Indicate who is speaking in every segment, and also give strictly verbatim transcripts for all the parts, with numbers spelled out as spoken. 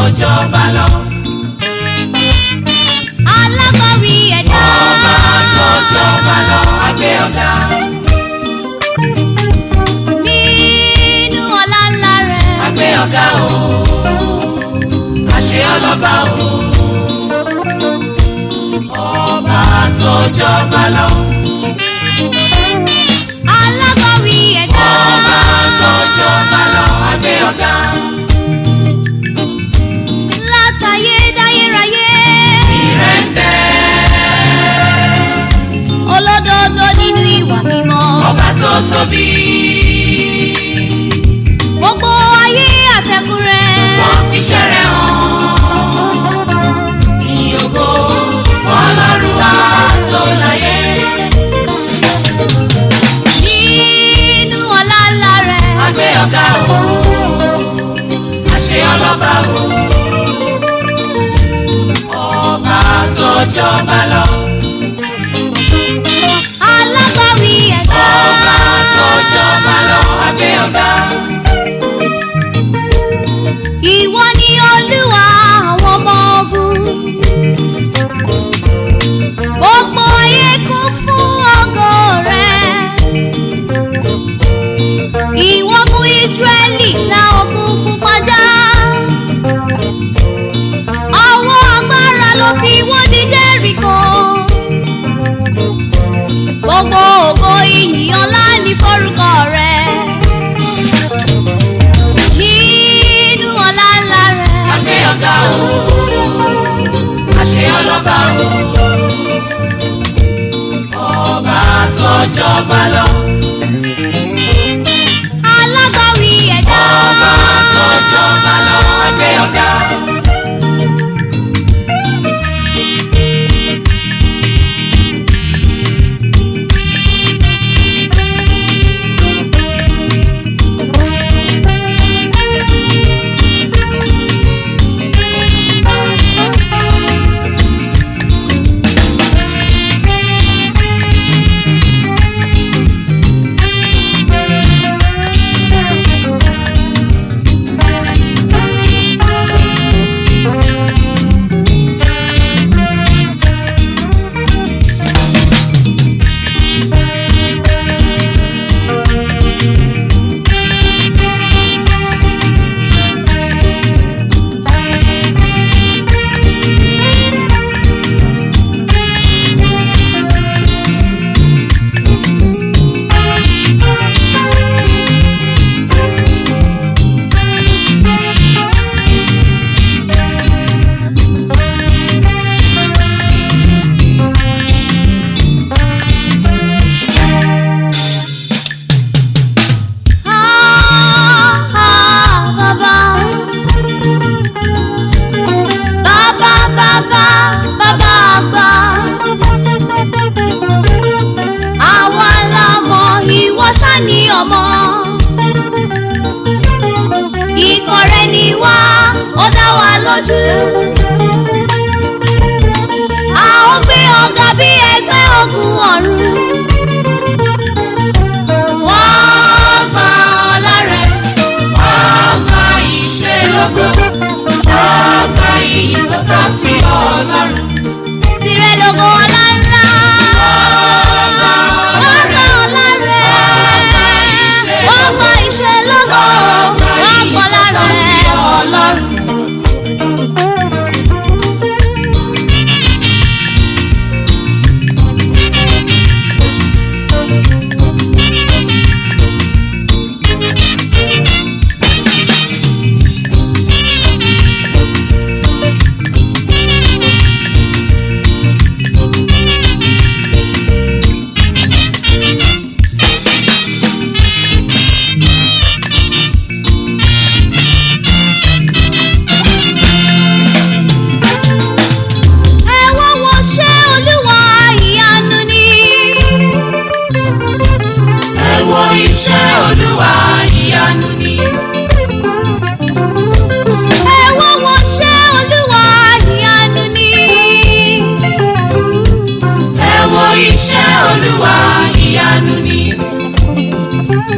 Speaker 1: jọba lọ.
Speaker 2: Alágbàwí ẹ̀dá.
Speaker 1: Ọba tó jọba lọ, a gbé ọ̀gá.
Speaker 2: Nínú ọlá ńlá rẹ̀.
Speaker 1: A gbé ọ̀gá o, àṣẹ ọlọ́ba o. Ọba tó jọba lọ.
Speaker 2: Alágbàwí ẹ̀dá.
Speaker 1: Ọba tó jọba lọ, a gbé ọ̀gá.
Speaker 2: Látayé dáyéráyé.
Speaker 1: Ìrẹ́ndẹ́.
Speaker 2: Olódodo nínú ìwà mímọ́.
Speaker 1: Ọba tó tóbi.
Speaker 2: Gbogbo ayé àtẹ̀kùn rẹ̀.
Speaker 1: Wọ́n fi ṣẹ́rẹ̀ hàn. Ìyókò Ọlọ́run wa tó láyé.
Speaker 2: Nínú ọlá ńlá rẹ̀.
Speaker 1: A gbé ọ̀gá o, àṣẹ ọlọ́ba o. Ọba tó jọba lọ.
Speaker 2: Alágbàwí ẹ̀dá.
Speaker 1: Ọba tó jọba lọ, a gbé ọ̀gá.
Speaker 2: Ìwọ ni Olúwa àwọn ọmọ ogun. Gbogbo ayé kún fún ògo rẹ̀. Ìwọ mú Ísírẹ́lì la òkun pupa já. Ọwọ́ agbára ló fi wó di Jẹ́ríkò. Gbogbo ògo ìyìn ọlá ní forúkọ rẹ̀. Nínú ọlá ńlá rẹ̀.
Speaker 1: A gbé ọ̀gá o, àṣẹ ọlọ́ba o. Ọba tó jọba lọ.
Speaker 2: Alágbàwí ẹ̀dá.
Speaker 1: Ọba tó jọba lọ, a gbé ọ̀gá.
Speaker 2: A ó gbé ọ̀gá bí ẹgbẹ́ ogun ọ̀run.
Speaker 1: Wọ́n gba ọlá rẹ̀, wọ́n gba ìṣelógo, wọ́n gba iyì tó tọ́ sí Ọlọ́run.
Speaker 2: Tìrẹ lógo ọlá ńlá. Wọ́n gba ọlá rẹ̀, wọ́n gba ìṣelógo, wọ́n gba ọlá rẹ̀ Ọlọ́run.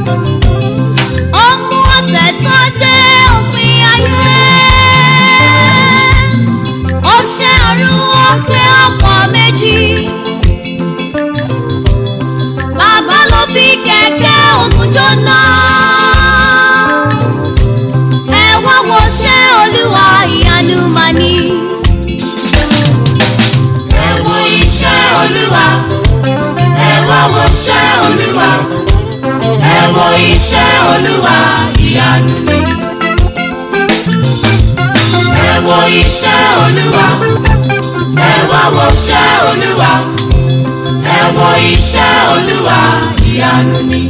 Speaker 2: Ó mú ọ̀tẹ̀ tó dé òpin ayé.
Speaker 1: iṣẹ́ Olúwa ìyanu ni. Ẹ wo iṣẹ́ Olúwa, ẹ wá wo iṣẹ́ Olúwa, ẹ wo iṣẹ́ Olúwa ìyanu ni.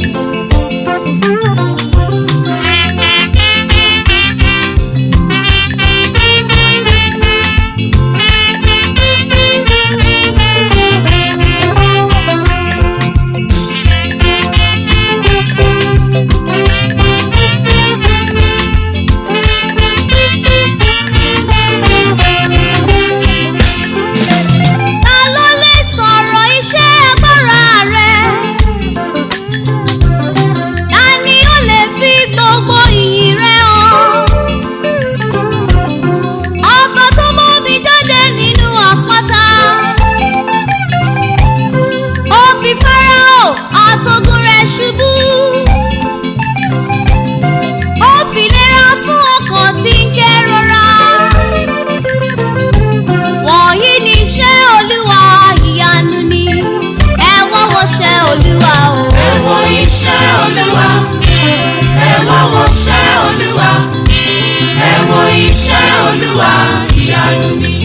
Speaker 1: Olúwa ìyanu ni.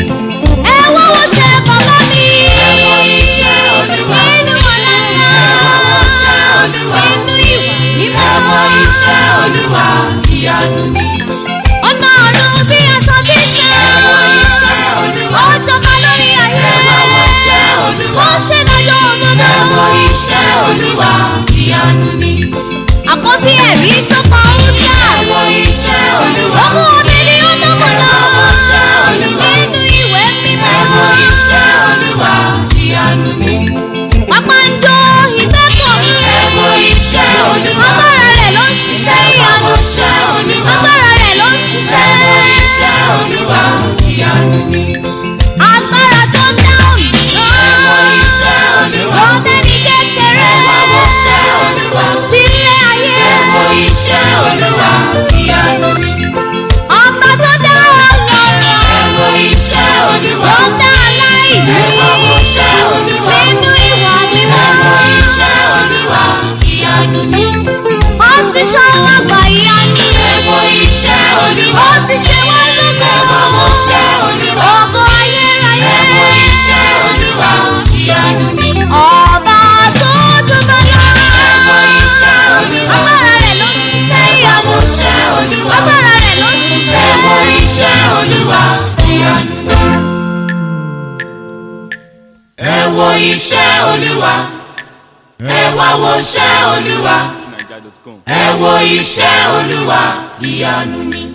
Speaker 2: Ẹ wá wo ṣẹ́ bàbá mi.
Speaker 1: Ẹ wo iṣẹ́ Olúwa.
Speaker 2: Nínú ọ̀la ńlá.
Speaker 1: Ẹ wo iṣẹ́ Olúwa.
Speaker 2: Nínú ìwà mímọ́.
Speaker 1: Ẹ wo iṣẹ́ Olúwa ìyanu ni.
Speaker 2: Ọ̀nà ọ̀run bí aṣọ ti ṣe.
Speaker 1: Ẹ wo iṣẹ́ Olúwa.
Speaker 2: Ó jọba lórí ayé.
Speaker 1: Ẹ wá wo iṣẹ́ Olúwa.
Speaker 2: Ó ṣe dájọ́ òdodo.
Speaker 1: Ẹ wo iṣẹ́ Olúwa ìyanu ni.
Speaker 2: Àpótí ẹ̀rí tó pa ó dà.
Speaker 1: Ẹ wo iṣẹ́ Olúwa.
Speaker 2: Ọmọ ọbẹ̀ ni ó dọ́gbọ̀n lọ.
Speaker 1: Ẹ wo iṣẹ́ Olúwa.
Speaker 2: Nínú ìwé mímọ́.
Speaker 1: Ẹ wo iṣẹ́ Olúwa ìyanu ni.
Speaker 2: Pápá ń jó ìgbẹ́kọ̀ mi.
Speaker 1: Ẹ wo iṣẹ́ Olúwa.
Speaker 2: Agbára rẹ̀ ló ń ṣiṣẹ́
Speaker 1: Ẹ
Speaker 2: ìyanu.
Speaker 1: wo iṣẹ́ Olúwa.
Speaker 2: Agbára rẹ̀ ló ń
Speaker 1: Ẹ
Speaker 2: ṣiṣẹ́.
Speaker 1: wo iṣẹ́ Olúwa ìyanu ni.
Speaker 2: Agbára tó ń dá òmì
Speaker 1: Ẹ wo iṣẹ́ Olúwa.
Speaker 2: lọ tẹ́ni kékeré.
Speaker 1: Ẹ wo iṣẹ́ Olúwa.
Speaker 2: Sílé ayé.
Speaker 1: Ẹ wo iṣẹ́ Olúwa ìyanu ni.
Speaker 2: Ọba tó dá ọlọ́rọ̀.
Speaker 1: Ẹ wo iṣẹ́ Olúwa.
Speaker 2: Ó dá aláìní.
Speaker 1: Ẹ wo iṣẹ́ Olúwa.
Speaker 2: Nínú ìwà mímọ́.
Speaker 1: Ẹ wo iṣẹ́ Olúwa ìyanu ni.
Speaker 2: Ó ti ṣọwọ́ àgbà ìyanu.
Speaker 1: Ẹ wo iṣẹ́ Olúwa.
Speaker 2: Ó ti ṣe wá lógo.
Speaker 1: Ẹ wo iṣẹ́ Olúwa.
Speaker 2: Ògo ayérayé.
Speaker 1: Ẹ wo iṣẹ́ Olúwa ìyanu ni.
Speaker 2: Ọba tó jọba lọ.
Speaker 1: Ẹ wo iṣẹ́ Olúwa.
Speaker 2: Agbára rẹ̀ ló ń ṣiṣẹ́
Speaker 1: Ẹ
Speaker 2: ìyanu.
Speaker 1: wo iṣẹ́ Olúwa.
Speaker 2: Agbára rẹ̀ ló ń
Speaker 1: Ẹ
Speaker 2: ṣiṣẹ́.
Speaker 1: wo iṣẹ́ Olúwa ìyanu ni. Ẹ wo iṣẹ́ Olúwa. Ẹ wá wo iṣẹ́ Olúwa. Ẹ wo iṣẹ́ Olúwa ìyanu ni.